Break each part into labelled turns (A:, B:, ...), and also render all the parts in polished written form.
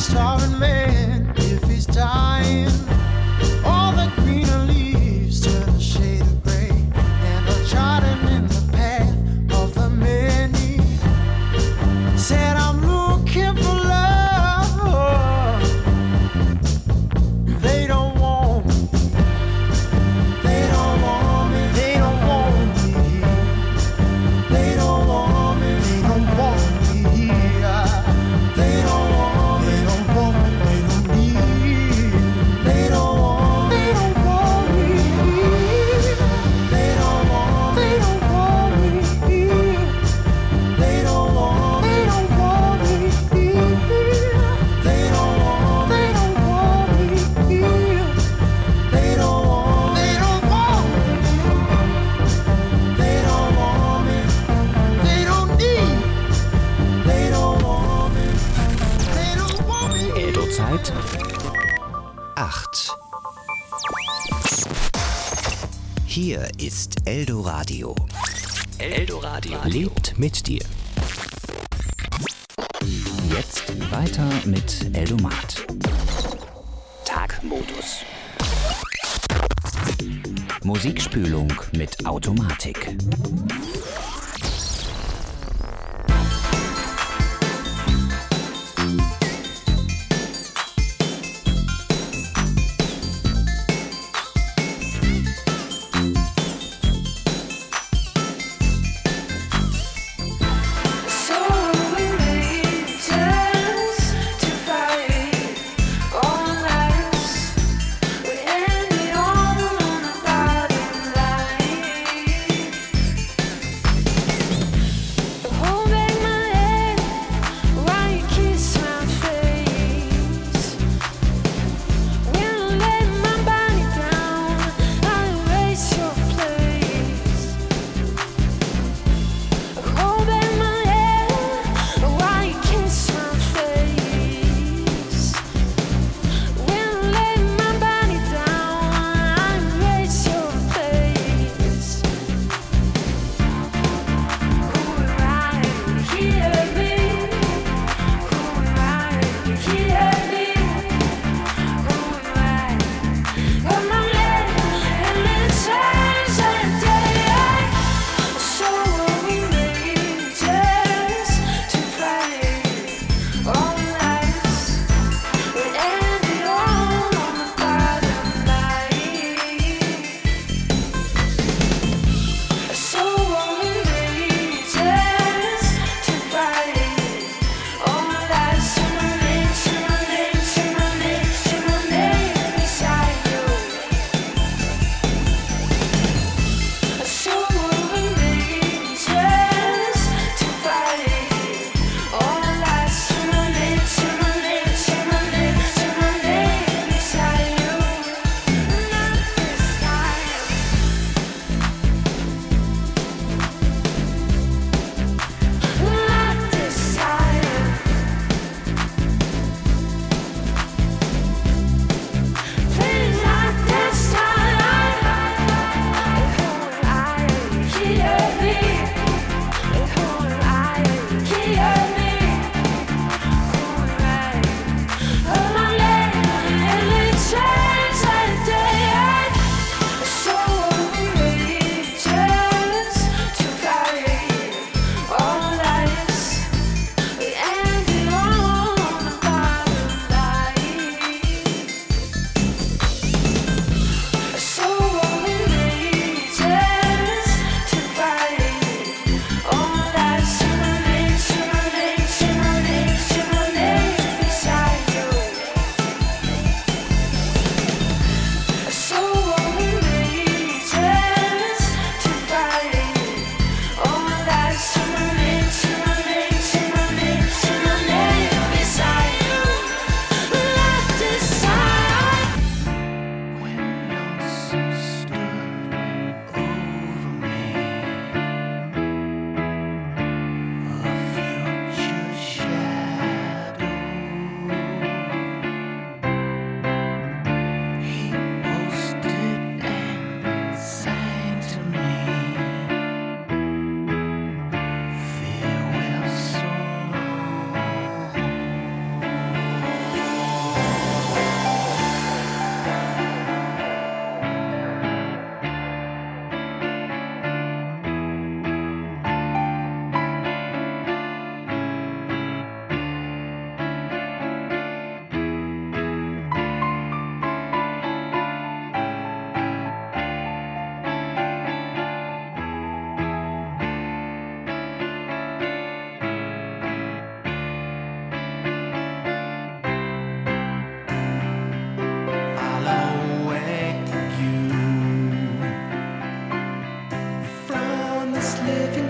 A: starving man, if he's dying, all the greener leaves turn a shade of gray, and are trodden in the path of the many. Said I'm looking for love. They don't want me. They don't want me. They don't want me. They don't want me. They don't want me. They don't want me. They don't want me. They don't need. They don't want. They don't want me. They don't want. They don't want me. They don't want. They don't want me. They don't want. They don't want me. They don't want. They don't want. They don't want me. They don't need. They don't want me. They don't want me.
B: Eldo-Zeit 8. Hier ist Eldoradio. Eldoradio lebt mit dir. Jetzt weiter mit Eldomat. Tagmodus. Musikspülung mit Automatik.
C: So we made turns to fight all nights. We ended all on the bottom line.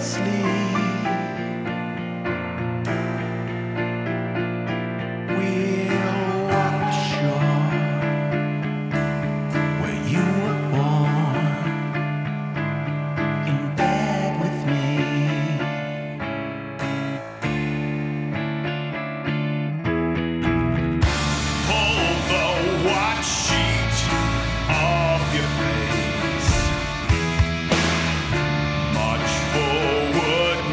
A: sleep. We'll walk the shore where you were born, in bed with me. Pull the white sheet off your face. March forward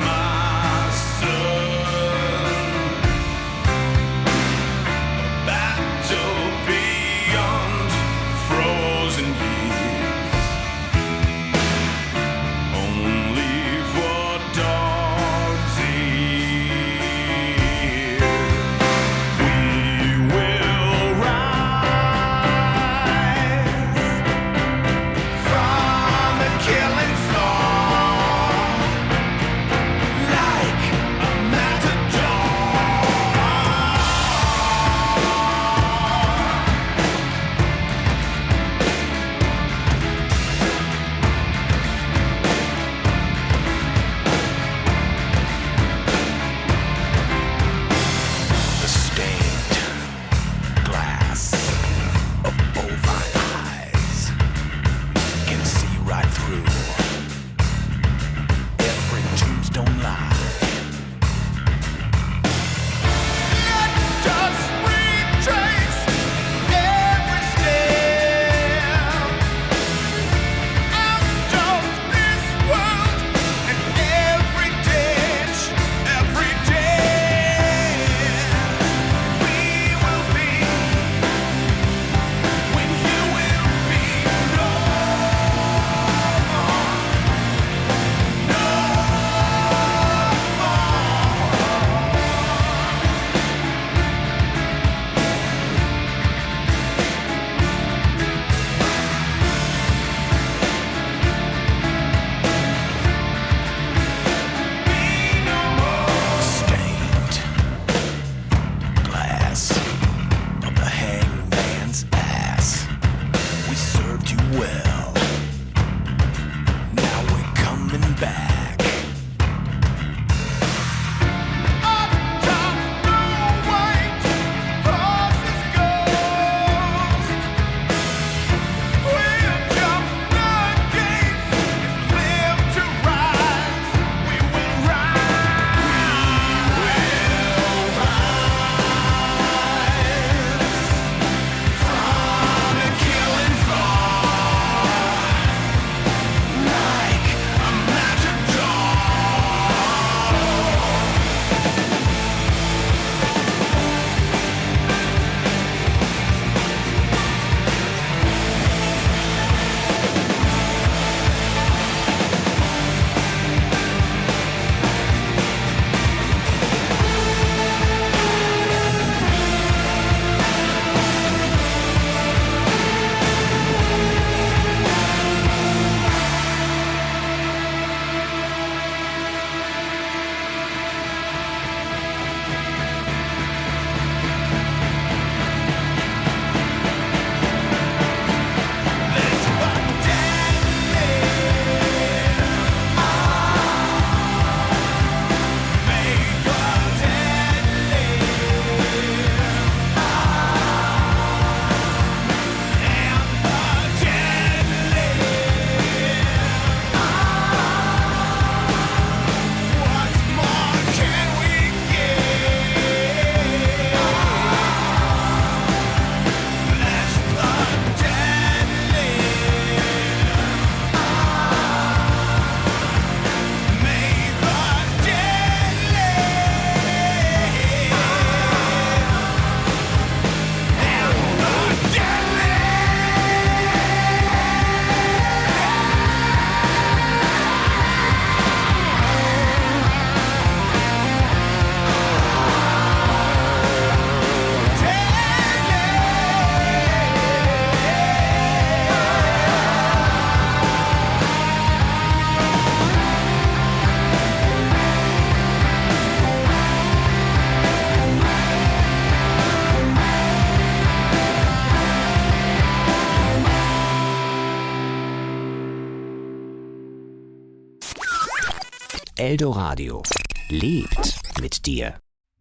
B: Eldoradio. Lebt mit dir.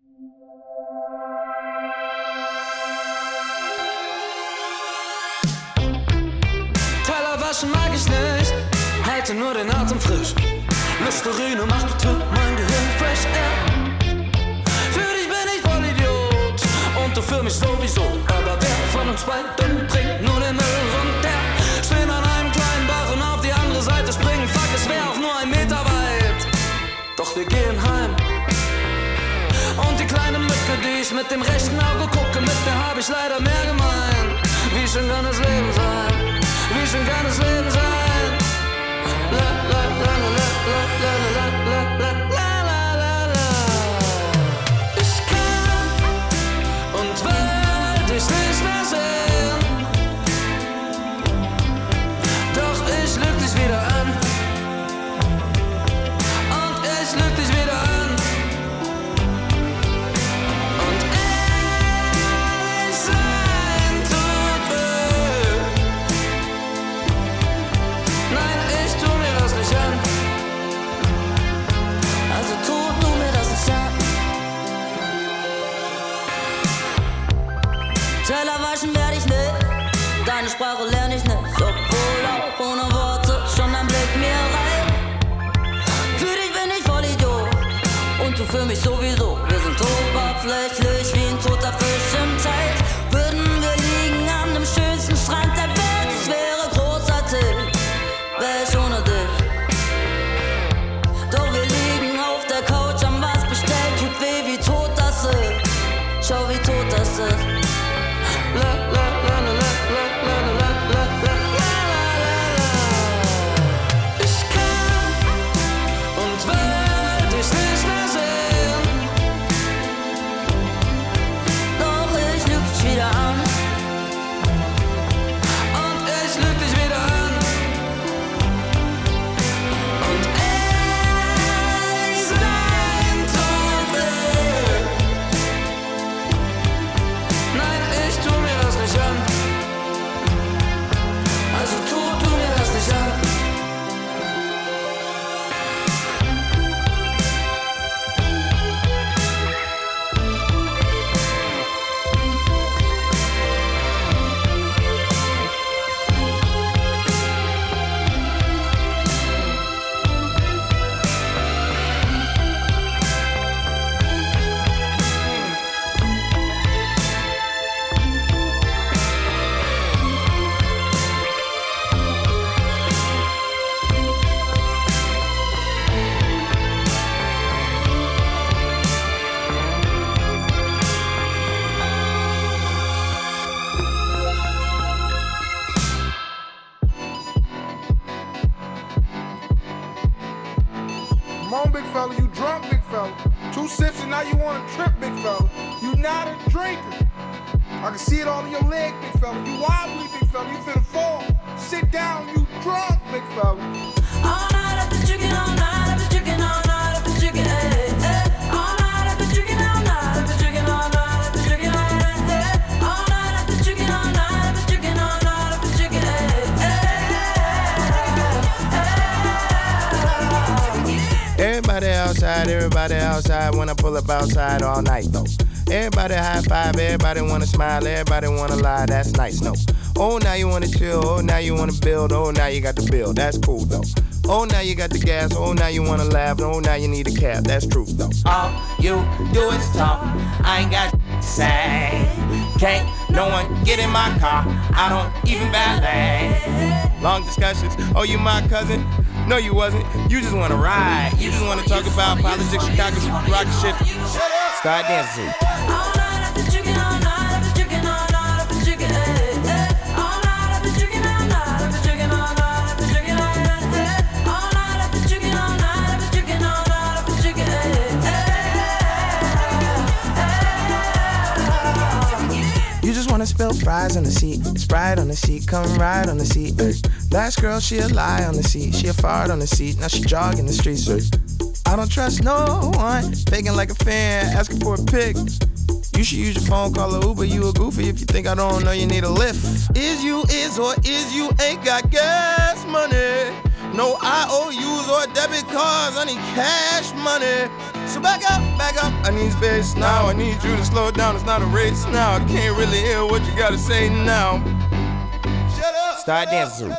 D: Teller waschen mag ich nicht, halte nur den Atem frisch. Listerine macht mein Gehirn fresh air. Für dich bin ich voll Idiot und du für mich sowieso. Aber wer von uns beiden trinkt nur den Müll runter? Stehen an einem kleinen Bach und auf die andere Seite springen. Fuck, es wär auch nur 1 Meter weit. Doch wir gehen heim. Und die kleine Mücke, die ich mit dem rechten Auge gucke, mit der hab ich leider mehr gemein. Wie schön kann das Leben sein? Wie schön kann das Leben sein? La la la la la la la la la la la la. Ich kann und will dich nicht mehr sehen. Doch ich lüg dich wieder an. Und ich lüg dich wieder an. Und ehrlich sein tut weh. Nein, ich tu mir das nicht an. Also tu mir das nicht an.
E: Teller waschen werd ich nicht, deine Sprache lerne ich nicht. Obwohl auch ohne Worte schon ein Blick mir reicht. Für dich bin ich voll Idiot und du für mich sowieso. Wir sind oberflächlich wie ein toter Fisch im Teich. Würden wir liegen an dem schönsten Strand der Welt, es wäre großartig, wär ich ohne dich. Doch wir liegen auf der Couch, haben was bestellt, tut weh, wie tot das ist. Schau, wie tot das ist. La la la la la la la la la la. Ich kann und will dich nicht mehr sehen. Doch ich lüg dich wieder an. Und ich lüg dich wieder an. Und ehrlich sein tut weh. Nein, ich tu mir das nicht an. Also tu mir das nicht an.
F: Come on, big fella, you drunk, big fella. 2 sips and now you want to trip, big fella. You not a drinker. I can see it all in your leg, big fella. You wobbly, big fella. You finna fall. Sit down, you drunk, big fella.
E: All night I've been drinking, all night I've been drinking, all night I've been drinking, eh, eh. All night I've been drinking, all night I've been drinking, all night I've been drinking, eh, eh. All night I've been drinking, all night I've been drinking, all night I've been drinking, eh, eh.
G: Everybody outside when I pull up outside all night though. Everybody high five, everybody wanna smile, everybody wanna lie, that's nice, no. Oh, now you wanna chill, oh, now you wanna build, oh, now you got the bill, that's cool though. Oh, now you got the gas, oh, now you wanna laugh, oh, now you need a cab, that's true though.
H: All you do is talk, I ain't got to say. Can't no one get in my car, I don't even valet.
G: Long discussions, oh, you my cousin? No, you wasn't, you just wanna ride. You just wanna talk about politics, Chicago, rock shit. Start dancing.
E: All night I've been drinking, all night I've been drinking, all night I've been drinking, eh, eh. All night I've been drinking, all night I've been drinking, all night I've been drinking, eh, eh. All night I've been drinking, all night I've been drinking, all night I've been drinking, eh, eh.
G: You just wanna spill fries on the seat, Sprite on the seat, come ride on the seat. Last girl, she a lie on the seat, she a fart on the seat, now she jogging the streets. I don't trust no one, faking like a fan, asking for a pic. You should use your phone, call a Uber, you a goofy if you think I don't know you need a lift. Is you is or is you ain't got gas money? No IOUs or debit cards, I need cash money. So back up, I need space now. I need you to slow down, it's not a race now. I can't really hear what you gotta say now. Shut up.
B: Start dancing.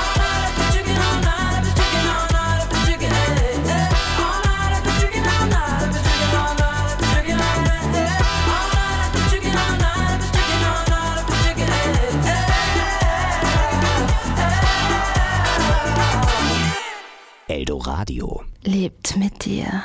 B: Eldoradio.
I: Lebt mit dir.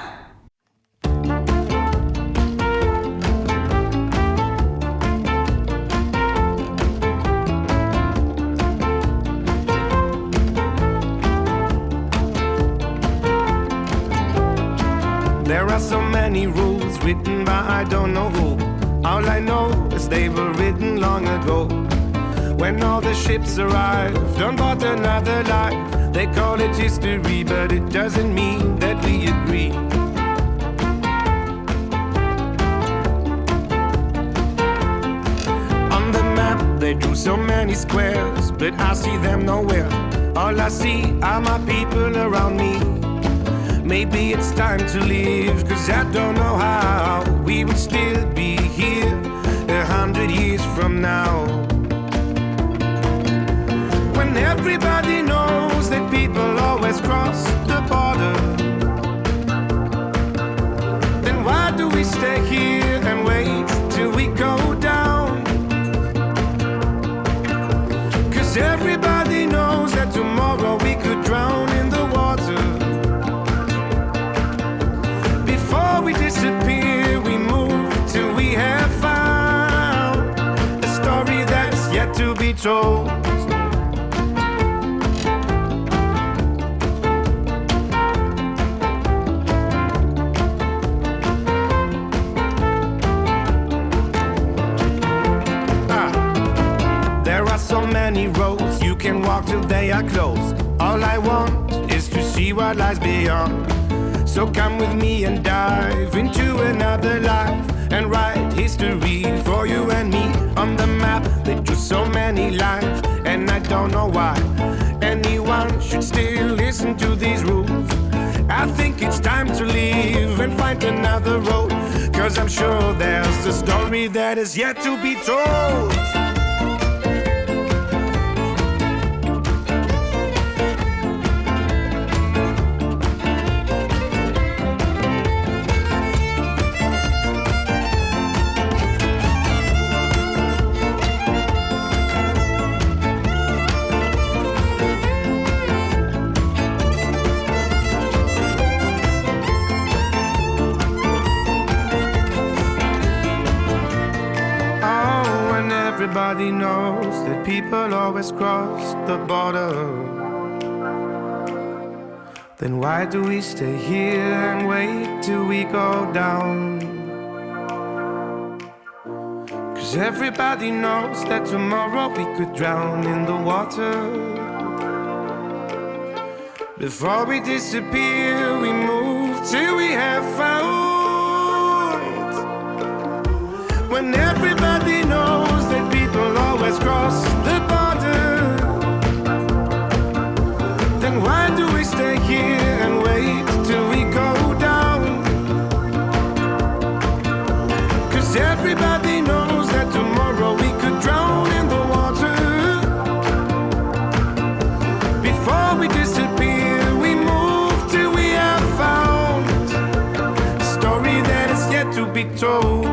J: There are so many rules written by I don't know who. All I know is they were written long ago. When all the ships arrived on board another life, they call it history, but it doesn't mean that we agree. On the map they drew so many squares, but I see them nowhere. All I see are my people around me. Maybe it's time to leave, 'cause I don't know how we would still be here 100 years from now. When everybody knows that people always cross the border, then why do we stay here and wait till we go down? 'Cause everybody knows that tomorrow we could drown in the water. Before we disappear, we move till we have found a story that's yet to be told. So many roads you can walk till they are closed. All I want is to see what lies beyond. So come with me and dive into another life and write history for you and me. On the map they drew so many lines, and I don't know why anyone should still listen to these rules. I think it's time to leave and find another road, 'cause I'm sure there's a story that is yet to be told. Everybody knows that people always cross the border. Then why do we stay here and wait till we go down? 'Cause everybody knows that tomorrow we could drown in the water. Before we disappear, we move till we have found. When everybody knows that people always cross the border, then why do we stay here and wait till we go down? 'Cause everybody knows that tomorrow we could drown in the water. Before we disappear, we move till we have found a story that is yet to be told.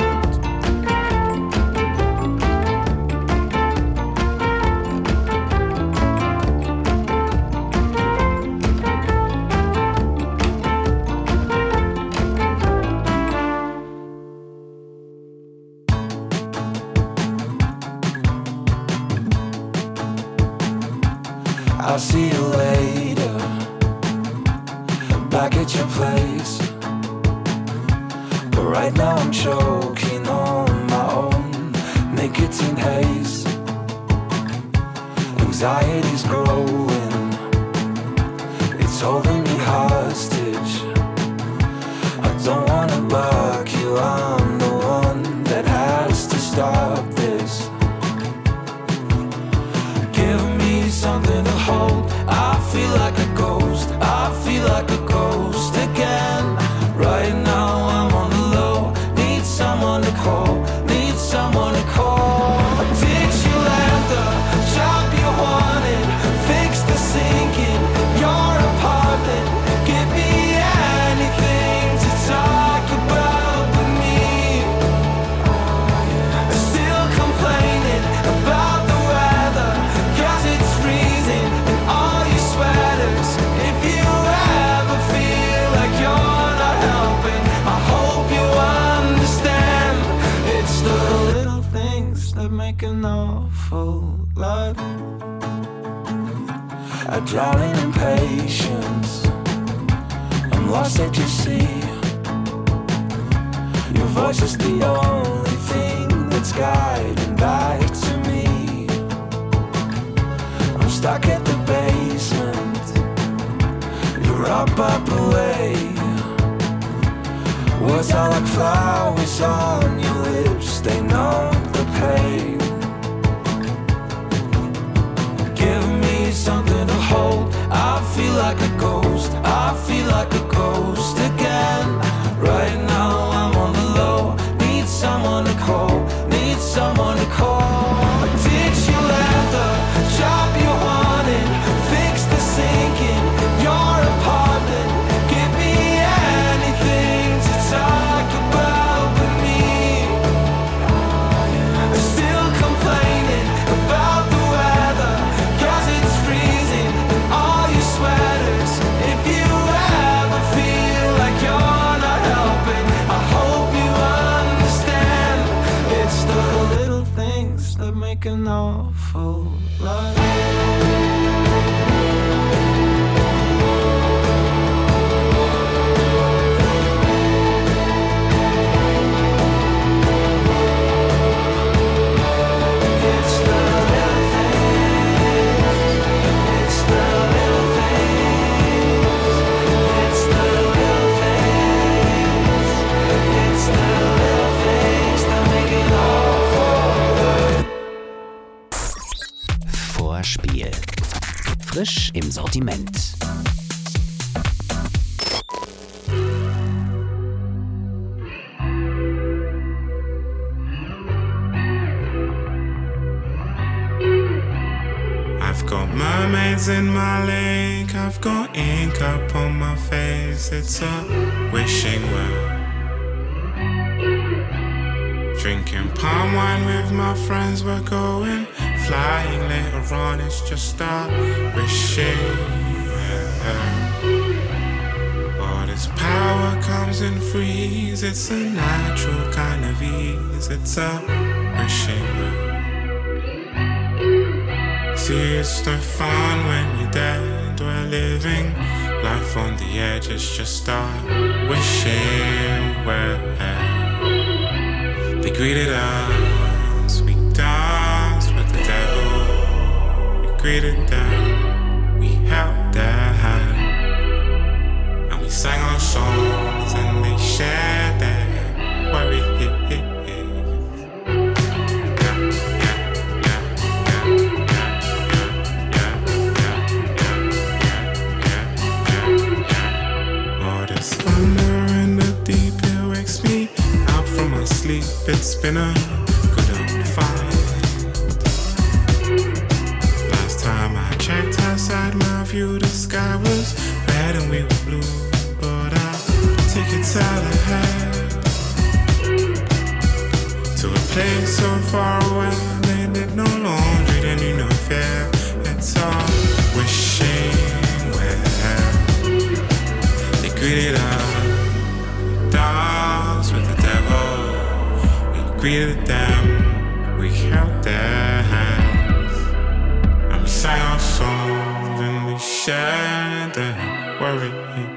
D: I'll see you later, back at your place. But right now I'm choking on my own nicotine haze. Anxiety's growing, it's holding me hostage. I don't wanna buck you, I'm the one that has to stop this. Give me something to hold, I feel like a that make an awful lot. I drown in impatience. I'm lost at your sea. Your voice is the only thing that's guiding back to me. I'm stuck at the basement. You're up away. Words are like flowers on your lips. They know the pain. Give me something to hold. I feel like a ghost. I feel like a ghost again. Right now I'm on the low. Need someone to call. Need someone to call. Did you let the job you wanted fix the sink in your apartment? Give me anything to talk about with me. Still complaining about the weather, 'cause it's freezing in all your sweaters. If you ever feel like you're not helping, I hope you understand. It's the little things that make an awful lot. It's the little things. It's the little things. It's the little things. It's the little things that make it awful.
B: Vorspiel. Frisch im Sortiment.
I: I've got mermaids in my lake, I've got ink up on my face, it's a wishing well. Drinking palm wine with my friends, we're going flying later on, it's just a wishing well. But its power comes in freeze, it's a natural kind of ease, it's a wishing well. See, it's no fun when you're dead. We're living life on the edge. It's just a wishing well. They greeted us. We danced with the devil. We greeted them. We held their hand. And we sang our songs and they shared their worries. It's been a good old fight. Last time I checked outside my view, the sky was red and we were blue. But I'll take it out ahead to a place so far away. They did no laundry, they knew no fear. It's all wishing well. They greeted us, dance with the devil. Greeted them, we held their hands, and we sang our songs and we shared their worries.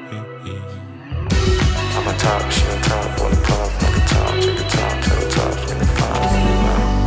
I: I'm a top, she on top, on the pop, like a top, take a top, tell the top, in the five.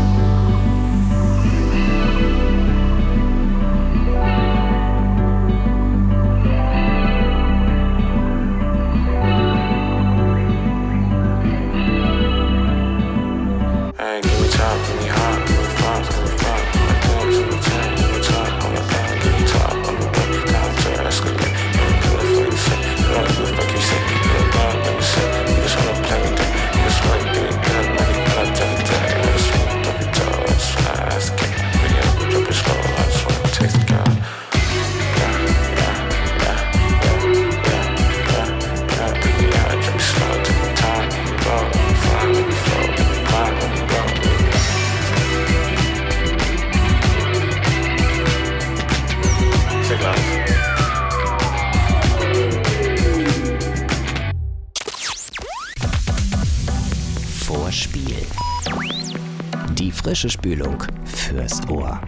B: Die frische Spülung fürs Ohr.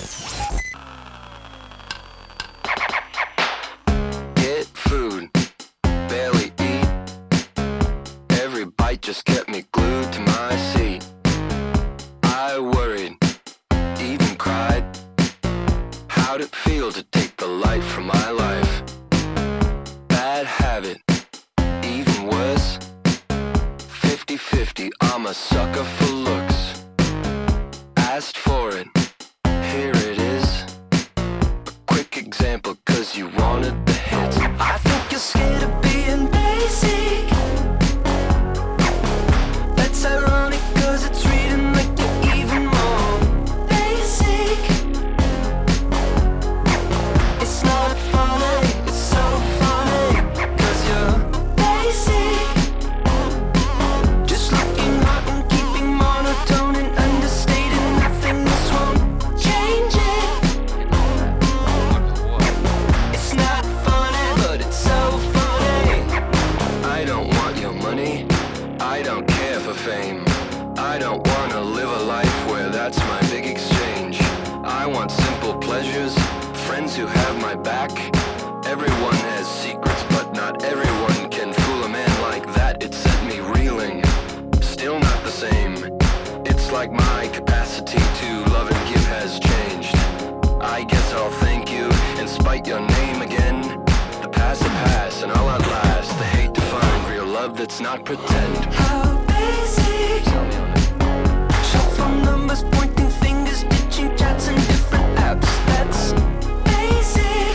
K: Get food, barely eat. Every bite just kept me glued to my seat. I worried, even cried. How'd it feel to take the light from my life? Bad habit, even worse. 50-50, I'm a sucker for looks. Asked for it, here it is. A quick example, cause you wanted the hits. I think you're scared of being basic. That's ironic, cause it's reading like you're even more basic. It's not funny, it's so funny, cause you're basic. Just looking hot and keeping monotone and understated. Nothing else won't change it. It's not funny, but it's so funny. I don't want your money, I don't care for fame. I don't wanna live a life where that's my big exchange. I want simple pleasures, friends who have my back. Everyone has secrets, but not everyone can fool a man like that. It set me reeling, still not the same. It's like my capacity to love and give has changed. I guess I'll thank you and spite your name again. The past will pass and I'll outlast the hate to find real love that's not pretend. How basic? Tell me on it. Short phone numbers, pointing fingers, ditching chats and different apps. That's basic.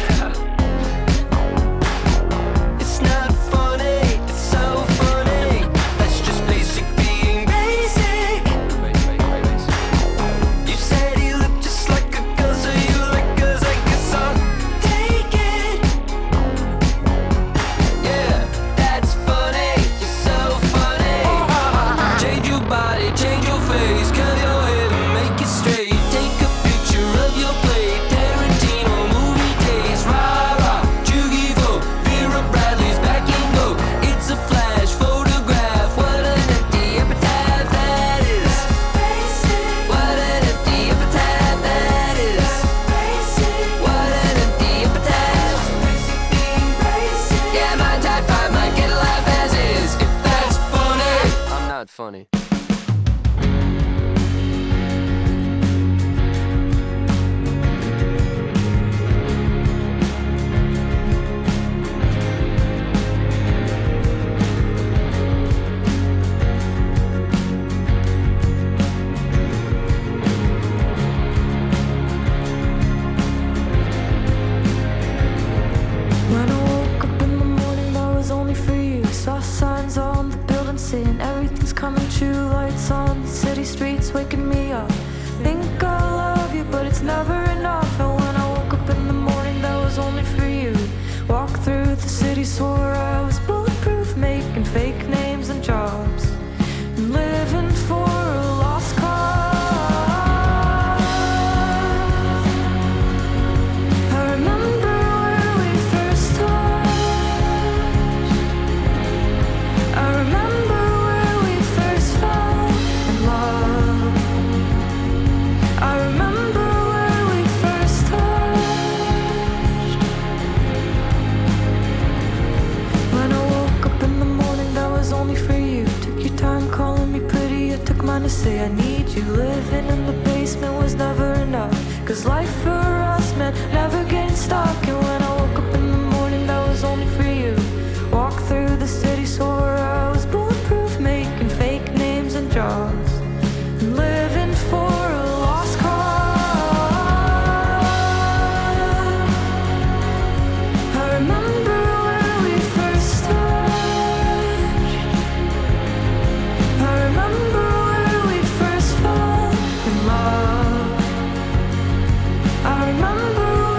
K: It's not funny, it's so funny. That's just basic being basic. You said he looked just like a girl, so you like girls, I guess I'll take it. Yeah, that's funny, you're so funny. Change your body, change your face, curl your head and make it straight. Take a picture of your plate, Tarantino movie days. Rah rah, Jugivo, Vera Bradley's back in go. It's a flash photograph. What an empty epitaph that is. What an empty epitaph that is. What an empty epitaph. Yeah, my type 5 might get a laugh as is. If that's funny, I'm not funny.
C: When I woke up in the morning, that was only for you. Saw signs on the building saying everything's coming true. Lights on the city streets waking me up. Think I love you, but it's never enough. And when I woke up in the morning, that was only for you. Walk through the city, swore I was bulletproof, making fake names and jobs, and living for a lost cause. I remember where we first touched. I remember where we first fell in love. I remember where we first touched. When I woke up in the morning, that was only for you. Took your time calling me pretty, it took mine to say I need you. Living in the basement was never enough, cause life for us meant never getting stuck. And when I woke up in the morning, that was only for you. Walk through the city, swore I was bulletproof, making fake names and jobs, and living for a lost cause. I remember where we first touched. I remember where we first fell in love. I remember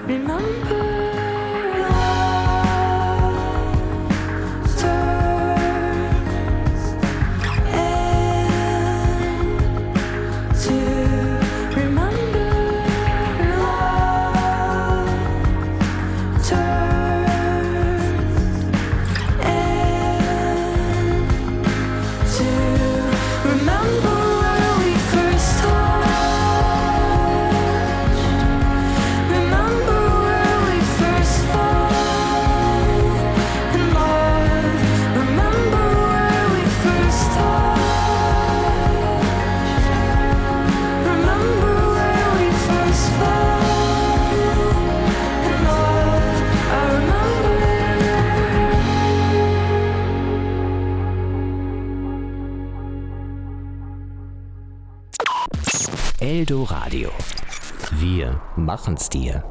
B: Eldoradio. Wir machen's dir.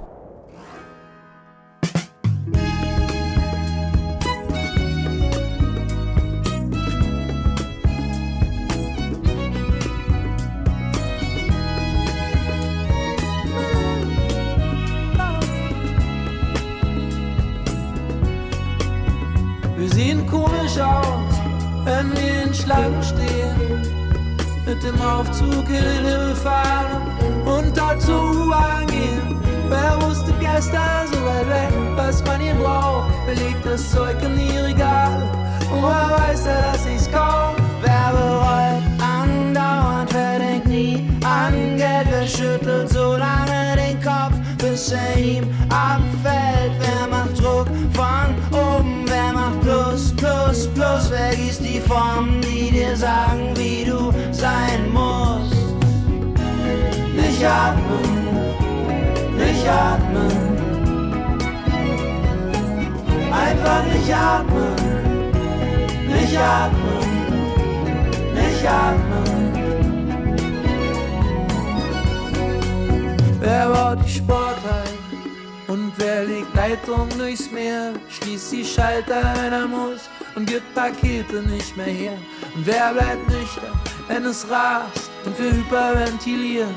D: Wir sehen komisch aus, wenn wir in Schlangen stehen, mit dem Aufzug in den Himmel fahren und dort zur U-Bahn gehen. Wer wusste gestern so weit weg, was man hier braucht? Wer legt das Zeug in die Regale? Und wer weiß ja, dass ich's kauf?
L: Wer bereut andauernd, wer denkt nie an Geld? Wer schüttelt so lange den Kopf, bis er ihm abfällt? Wer macht Druck von oben? Wer macht Plus, Plus, Plus? Wer gießt die Formen, die dir sagen, wie du sein musst? Nicht atmen, nicht atmen. Einfach nicht atmen, nicht atmen, nicht atmen.
D: Wer baut die Sporthalle und wer legt Leitung durchs Meer? Schließt die Schalter, wenn er muss und gibt Pakete nicht mehr her. Und wer bleibt nüchtern, wenn es rast und wir hyperventilieren?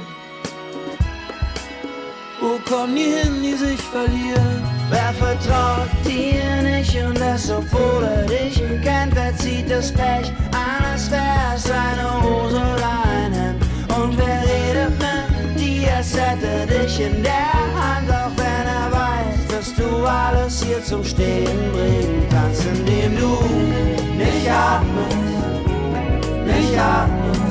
D: Wo kommen die hin, die sich verlieren?
L: Wer vertraut dir nicht und das, obwohl er dich kennt? Wer zieht das Pech an, als wär's seine Hose oder ein Hemd? Und wer redet mit dir, als hätte dich in der Hand? Auch wenn er weiß, dass du alles hier zum Stehen bringen kannst, indem du nicht atmest, nicht atmest.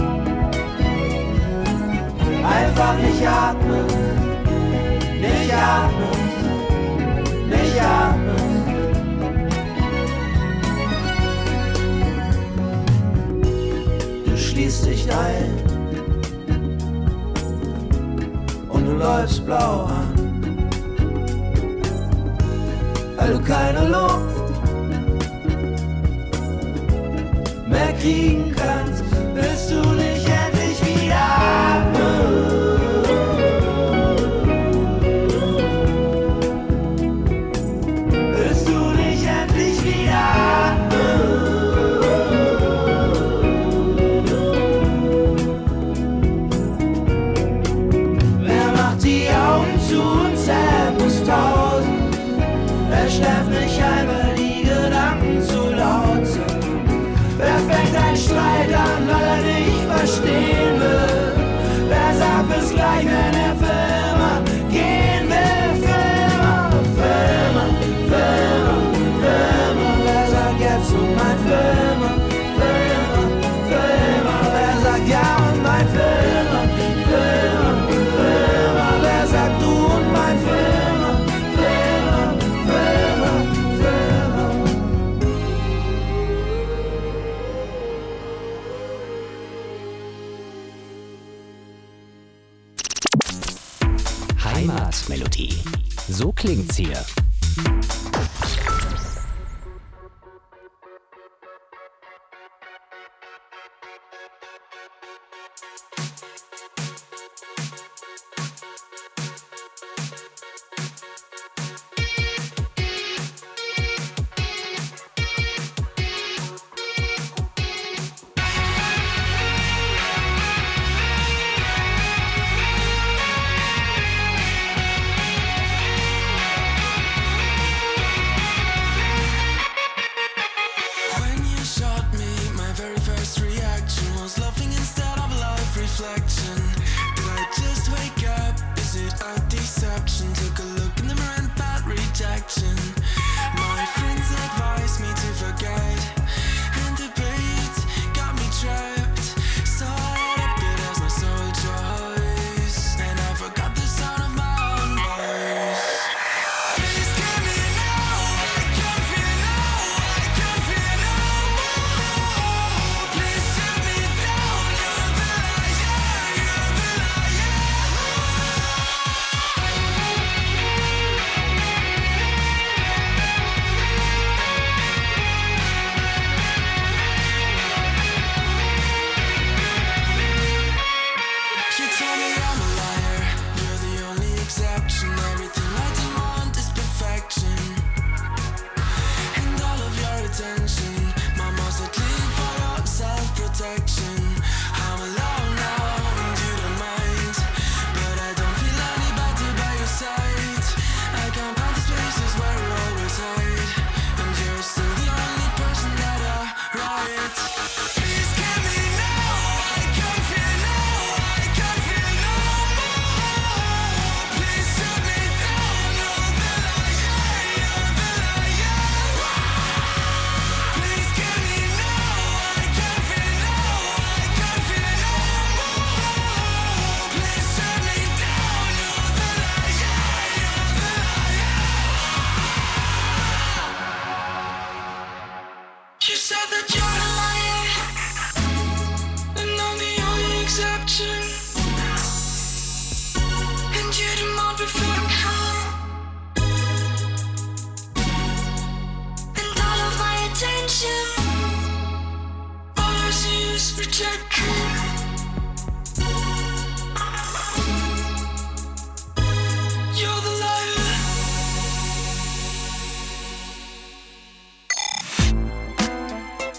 L: Einfach nicht atmen, nicht atmen, nicht atmen. Du schließt dich ein und du läufst blau an, weil du keine Luft mehr kriegen kannst, willst du nicht endlich wieder atmen. Schläft nicht ein, weil die Gedanken zu laut sind. Wer fängt einen Streit an, weil er nicht verstehen will? Wer sagt bis gleich, wenn er für immer gehen will? Für immer, für immer, für immer, für immer. Wer sagt jetzt und mein für immer, für immer, für immer? Wer sagt ja und mein für immer, für immer, für immer? Wer sagt du und mein für immer?
B: Heimatmelodie. So klingt's hier.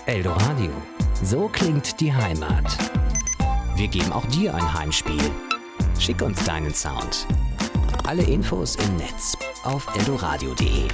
B: Eldoradio. So klingt die Heimat. Wir geben auch dir ein Heimspiel. Schick uns deinen Sound. Alle Infos im Netz auf eldoradio.de.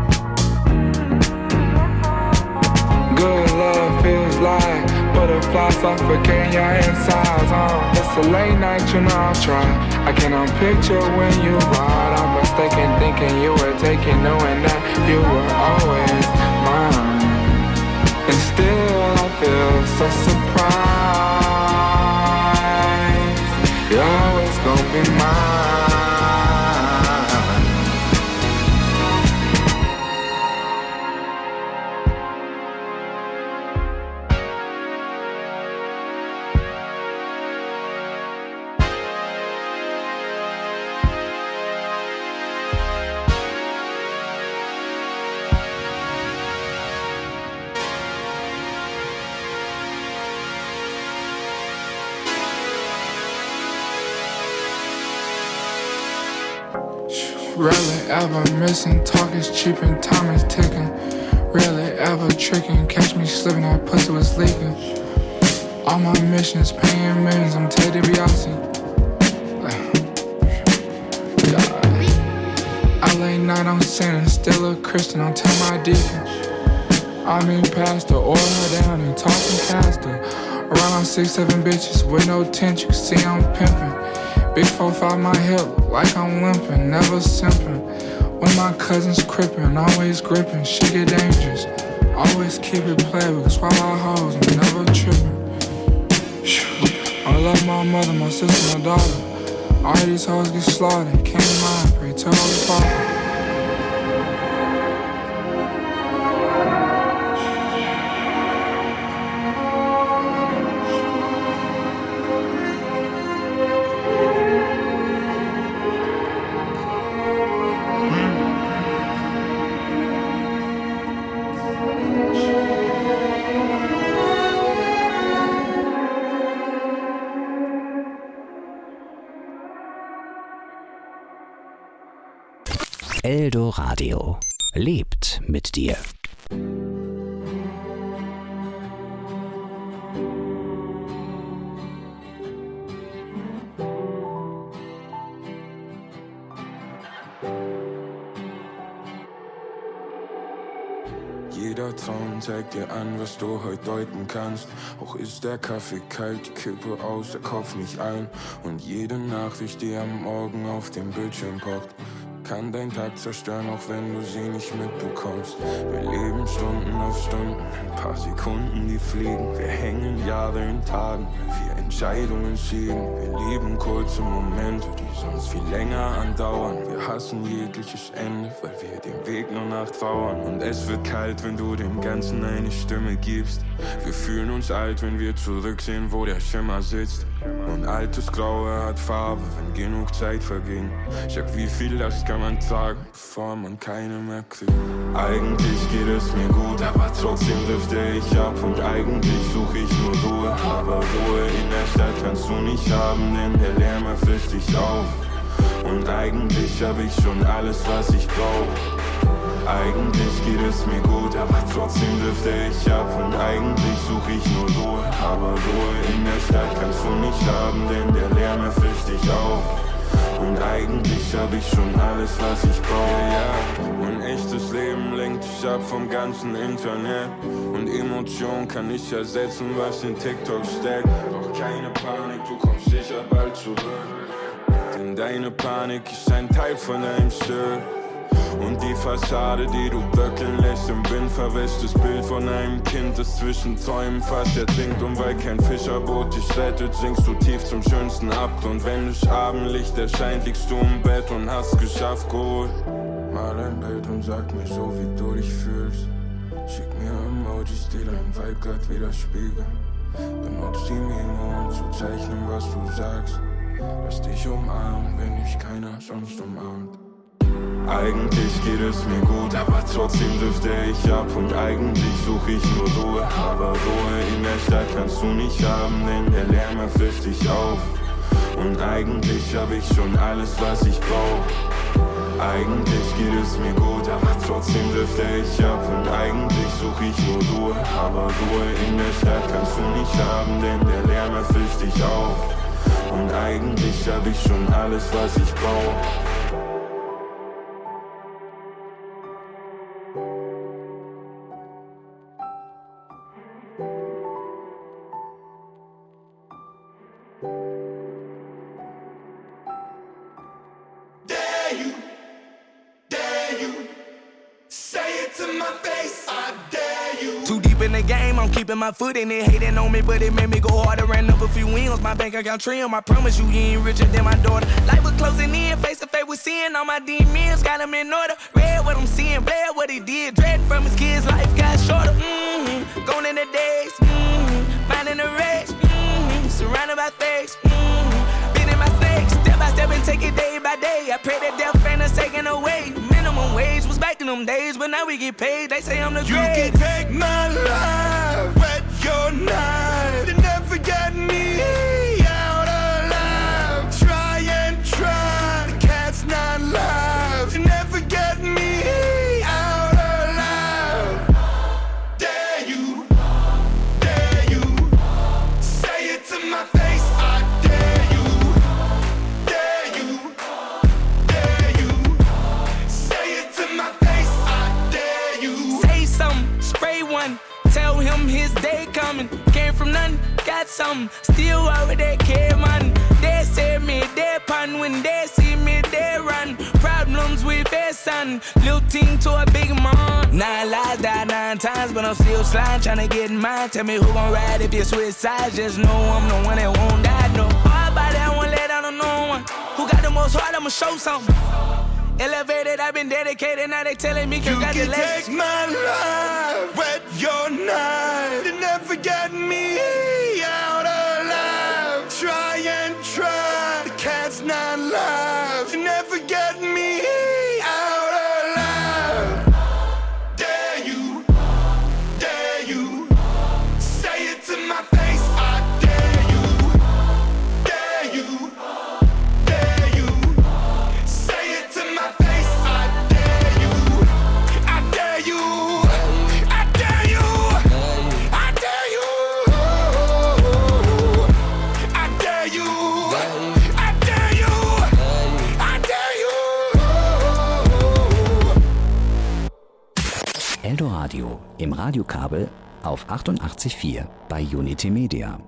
I: Good love feels like butterflies
M: suffocating your insides. It's a late night, you know I'll try. I cannot picture when you ride. I'm mistaken thinking you were taking, knowing that you were always mine. And still I feel so surprised. You're always gonna be mine. Rarely ever missing, talk is cheap and time is ticking. Rarely ever tricking, catch me slipping, that pussy was leaking. All my missions, paying millions, I'm Ted DiBiase. LA night, I'm sinning, still a Christian, I'll tell my deacon. I mean pastor, oil her down and talking caster. Around on 6-7 bitches with no tent, you can see I'm pimping. Big 4-5 my hip, like I'm limping, never simping. When my cousins crippin', always gripping, shit get dangerous. Always keep it playable, swallow hoes, I'm never tripping. I love my mother, my sister, my daughter. All these hoes get slaughtered, can't mind, pray to Holy Father.
B: Eldoradio lebt mit dir.
I: Jeder Traum zeigt dir an, was du heute deuten kannst. Auch ist der Kaffee kalt, die Kippe aus, der Kopf nicht ein. Und jede Nachricht, die am Morgen auf dem Bildschirm poppt, kann dein Tag zerstören, auch wenn du sie nicht mitbekommst. Wir leben Stunden auf Stunden, ein paar Sekunden, die fliegen. Wir hängen Jahre in Tagen, weil wir Entscheidungen schieben. Wir lieben kurze Momente, die sonst viel länger andauern. Wir hassen jegliches Ende, weil wir dem Weg nur nachtrauern. Und es wird kalt, wenn du dem Ganzen eine Stimme gibst. Wir fühlen uns alt, wenn wir zurücksehen, wo der Schimmer sitzt. Und altes Graue hat Farbe, wenn genug Zeit verging. Sag, wie viel Last kann man tragen, bevor man keine mehr kriegt. Eigentlich geht es mir gut, aber trotzdem drifte ich ab. Und eigentlich suche ich nur Ruhe, aber Ruhe in der Stadt kannst du nicht haben, denn der Lärm erfrischt dich auf. Und eigentlich hab ich schon alles, was ich brauch. Eigentlich geht es mir gut, aber trotzdem drifte ich ab. Und eigentlich suche ich nur Ruhe, aber Ruhe in der Stadt kannst du nicht haben, denn der Lärm erfrischt dich auf. Und eigentlich hab ich schon alles, was ich brauch. Ja, mein echtes Leben lenkt dich ab vom ganzen Internet. Und Emotion kann nicht ersetzen, was in TikTok steckt. Doch keine Panik, du kommst sicher bald zurück. Denn deine Panik ist ein Teil von deinem Stück. Und die Fassade, die du bröckeln lässt, im Wind verwässtes Bild von einem Kind, das zwischen Träumen fast ertrinkt. Und weil kein Fischerboot dich rettet, sinkst du tief zum schönsten Abt. Und wenn das Abendlicht erscheint, liegst du im Bett und hast geschafft, geholt. Mal ein Bild und sag mir so, wie du dich fühlst. Schick mir Emojis, die dein Vibe grad widerspiegeln. Benutz die Memo, um zu zeichnen, was du sagst. Lass dich umarmen, wenn dich keiner sonst umarmt. Eigentlich geht es mir gut, aber trotzdem drifte ich ab. Und eigentlich suche ich nur Ruhe, aber Ruhe in der Stadt kannst du nicht haben, denn der Lärm erfrischt dich auf. Und eigentlich hab ich schon alles, was ich brauch. Eigentlich geht es mir gut, aber trotzdem drifte ich ab. Und eigentlich suche ich nur Ruhe, aber Ruhe in der Stadt kannst du nicht haben, denn der Lärm erfrischt dich auf. Und eigentlich hab ich schon alles, was ich brauch.
L: to my face, I dare you.
H: Too deep in the game, I'm keeping my foot in it. Hating on me, but it made me go harder. Ran up a few wins, my bank account trim. I promise you, you ain't richer than my daughter. Life was closing in, face to face with sin. All my demons got them in order. Read what I'm seeing, bled what he did. Dread from his kids, life got shorter. Gone in the days, minding the race. Surrounded by fakes, been in my snakes. Step by step and take it day by day. I pray that death ain't us taken away. Minimum wage was back in them days, but now we get paid. They say I'm the great.
L: You can take my life, wet your knife, and never get me out alive. Try and try, the cat's not live. You never get me out alive. Dare you, say it to my face. I dare you, say it to my face. I dare you.
H: Say something, spray one. Tell him his day coming. Came from nothing, got something. Still over there, care man. They say me, they pun. When they see me, they run. Problems with their son. Little team to a big man. 9 lives, died 9 times, but I'm still sliding, trying to get mine. Tell me who gon' ride if you switch sides. Just know I'm the one that won't die. No hard body, I won't let down on no one. Who got the most heart, I'ma show something. Elevated, I've been dedicated, now they telling me congratulations.
L: You can take my life, wet your knife, you never get me out alive. Try and try, the cat's not live. You never get me out alive. Dare you, say it to my face. I dare you, say it to my face. I dare you, I dare you, I dare you, I dare you, I dare you, I dare you, I dare you.
B: Eldoradio im Radiokabel auf 88.4 bei Unity Media.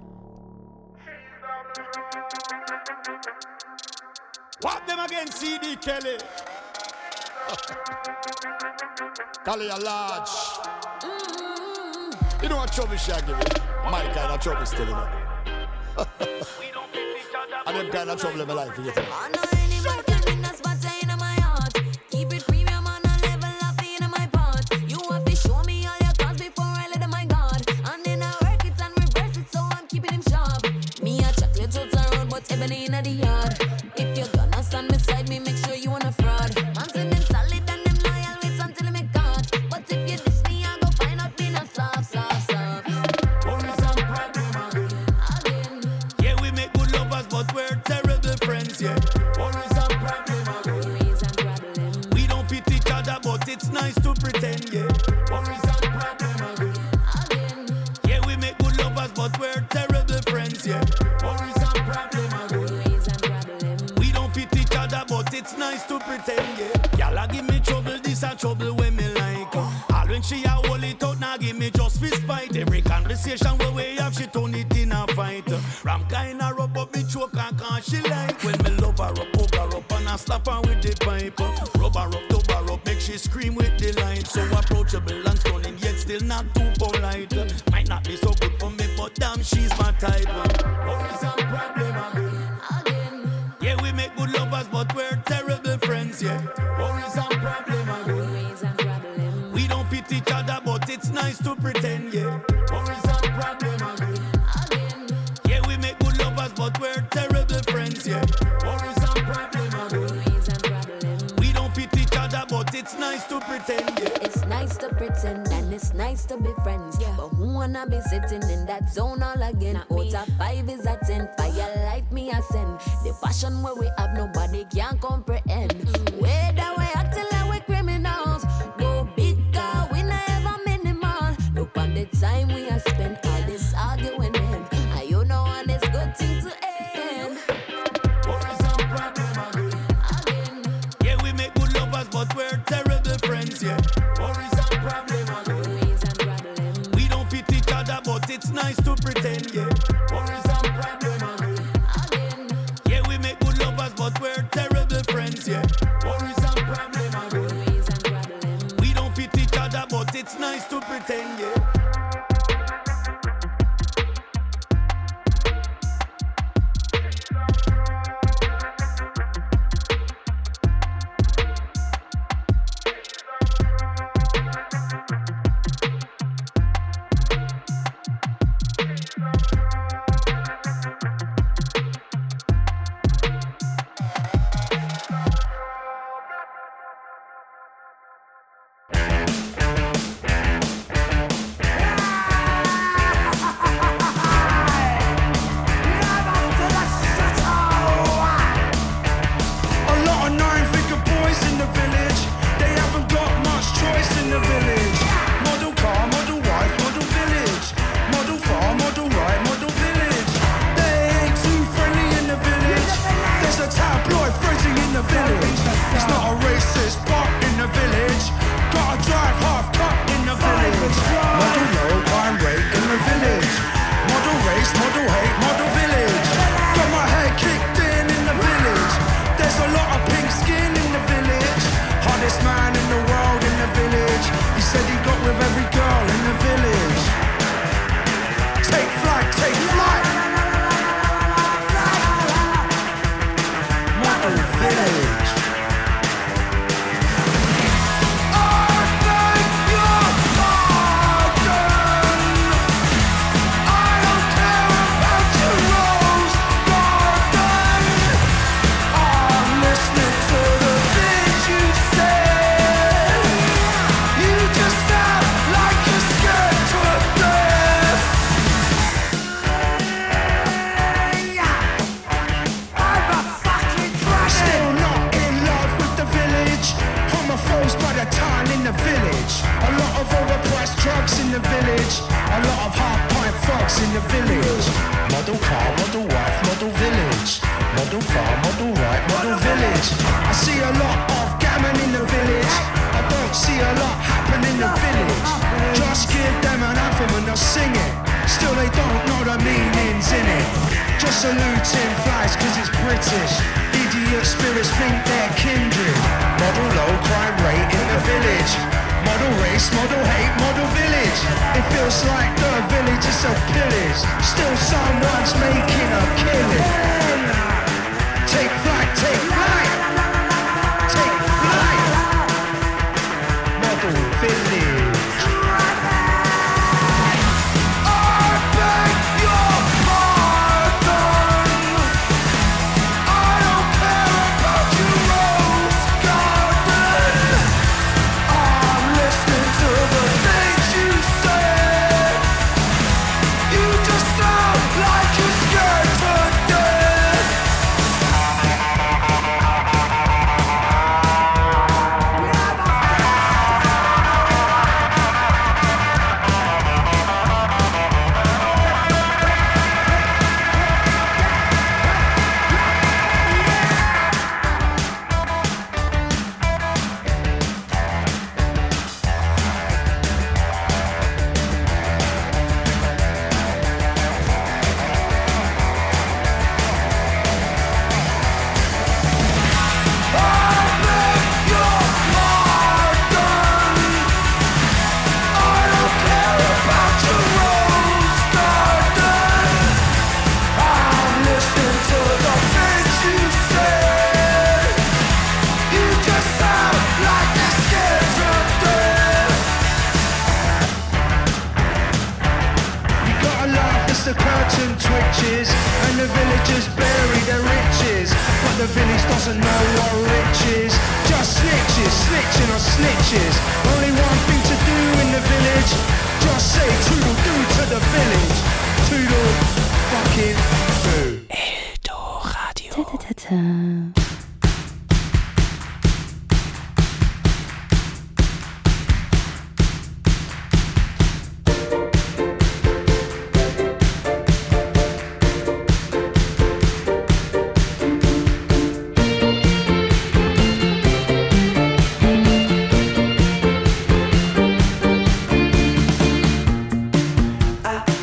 N: What them again, CD Kelly? Kelly a large. You know what trouble she give me? My kind of trouble still, you know. And them kind of trouble in my life, you get it?
O: Ebony in the yard. If you're gonna stand beside me, make sure you wanna fraud. Man send them solid and them loyal, wait until they make God. But if you diss me, I go find out me not soft.
L: Only some problem again. Yeah, we make good lovers, but we're terrible friends, yeah. Only some problem again. We don't fit each other, but it's nice to pretend, yeah. Only some problem again. Yeah, we make good lovers, but we're terrible friends, yeah. Only some it's nice to pretend, yeah. Y'all give me trouble, this a trouble when me like. All when she a hold it out, now give me just fist fight. Every conversation where we have, she turn it in a fight. Ram kinda rub up me choke and can't she like. When me love her up, hug her up and I slap her with the pipe. Rub her up, dub her up, make she scream with delight. So approachable and stunning, yet still not too polite. Might not be so good for me, but damn, she's my type. Only some problem again. Yeah, we make good lovers, but we're terrible friends, yeah. Always some problem again. We don't fit each other, but it's nice to pretend, yeah. Always some problem again. Yeah, we make good lovers, but we're terrible friends, yeah. Always some problem again. We don't fit each other, but it's nice to pretend, yeah.
O: It's nice to pretend and it's nice to be friends, yeah. But who wanna be sitting in that zone all again? Out of 5 is a 10, fire light me a send. The passion where we have nobody can comprehend. Where that we acting like we criminals. Go big car, we never minimal. Look on the time we have spent all this arguing them. And you know and it's good thing to end.
L: Yeah, we make good lovers, but we're terrible friends, yeah. Worries and problem again. We don't fit each other, but it's nice to pretend, yeah. Worries and problem again. Yeah, we make good lovers, but we're terrible friends, yeah. Worries and problem again. We don't fit each other,
F: it's nice to pretend, yeah.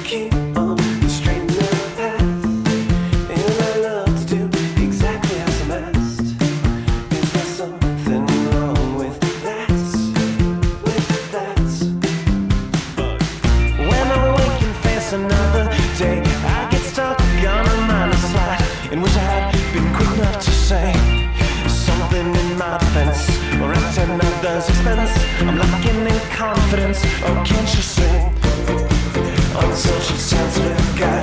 L: Straighten up path, and I love to do exactly as I'm
P: does expense. I'm lacking in confidence. Oh, can't you see? I'm such a sensitive guy.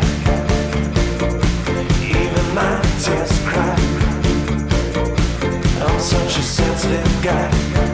P: Even my tears cry. I'm such a sensitive guy.